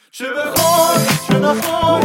چه بخوای چه نخوای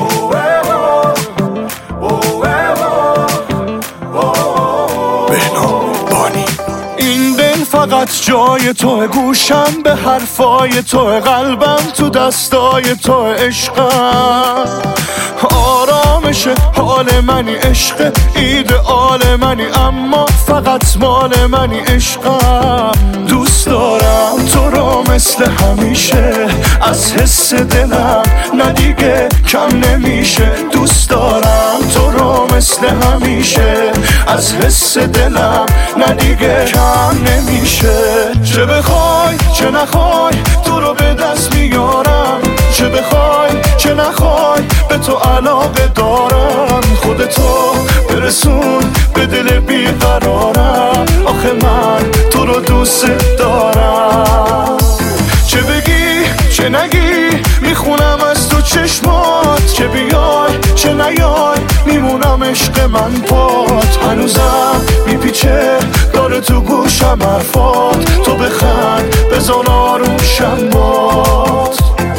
بهنام بانی. این دل فقط جای تو، گوشم به حرفای تو، قلبم تو دستای تو، عشقم آرامش حال منی، عشق ایدئال منی، اما فقط مال منی، عشقم دوست دارم تو رو مثل همیشه، از حس دلم ندیگه کم نمیشه، دوست دارم تو رو مثل همیشه، از حس دلم ندیگه کم نمیشه. چه بخوای چه نخوای تو رو به دست میارم، چه بخوای چه نخوای به تو علاقه دارم، خودتو برسون به دل بیقرارم، آخه من تو رو دوست دارم. چه بگی چه نگی میخونم از تو چشمات، چه بیای چه نیای میمونم عشق من پات، هنوزم میپیچه داره تو گوشم حرفات، تو بخند بزن آروشم باد.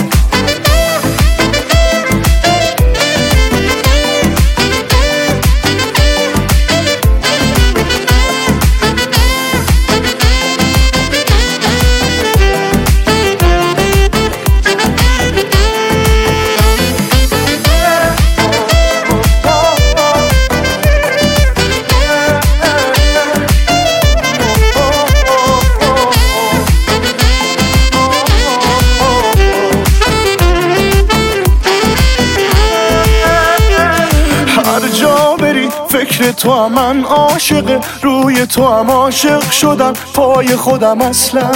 فکر تو هم من عاشق، روی تو هم عاشق شدم، پای خودم اصلا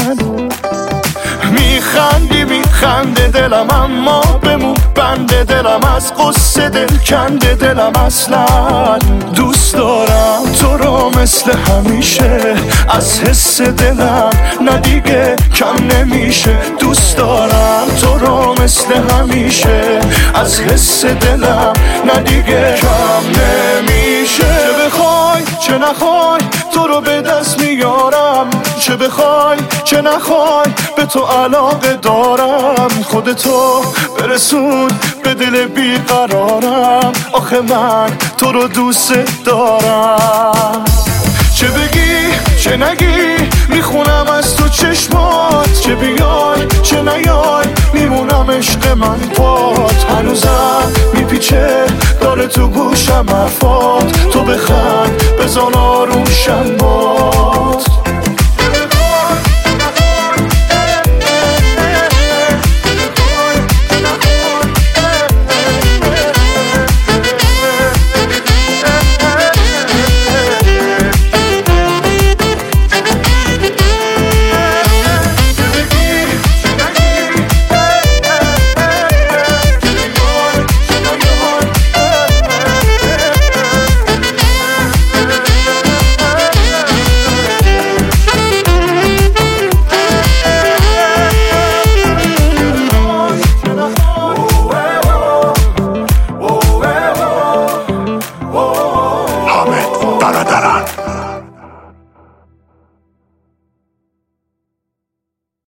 میخندی میخنده دلم، اما بمون بنده دلم، از قصه دل کنده دلم، اصلا دوست دارم تو رو مثل همیشه، از حس دلم ندیگه کم نمیشه، دوست دارم تو رو مثل همیشه، از حس دلم ندیگه کم نمیشه. چه بخوای چه نخوای تو رو به دست میارم، چه بخوای چه نخوای به تو علاقه دارم، خودتو برسون به دل بیقرارم، آخه من تو رو دوست دارم. چه بگی چه نگی میخونم از تو چشمات، چه بیای چه نیای میمونم عشق من پات، هنوزم میپیچه داره تو گوشم حرفات، تو بخند بزن آروشم باد.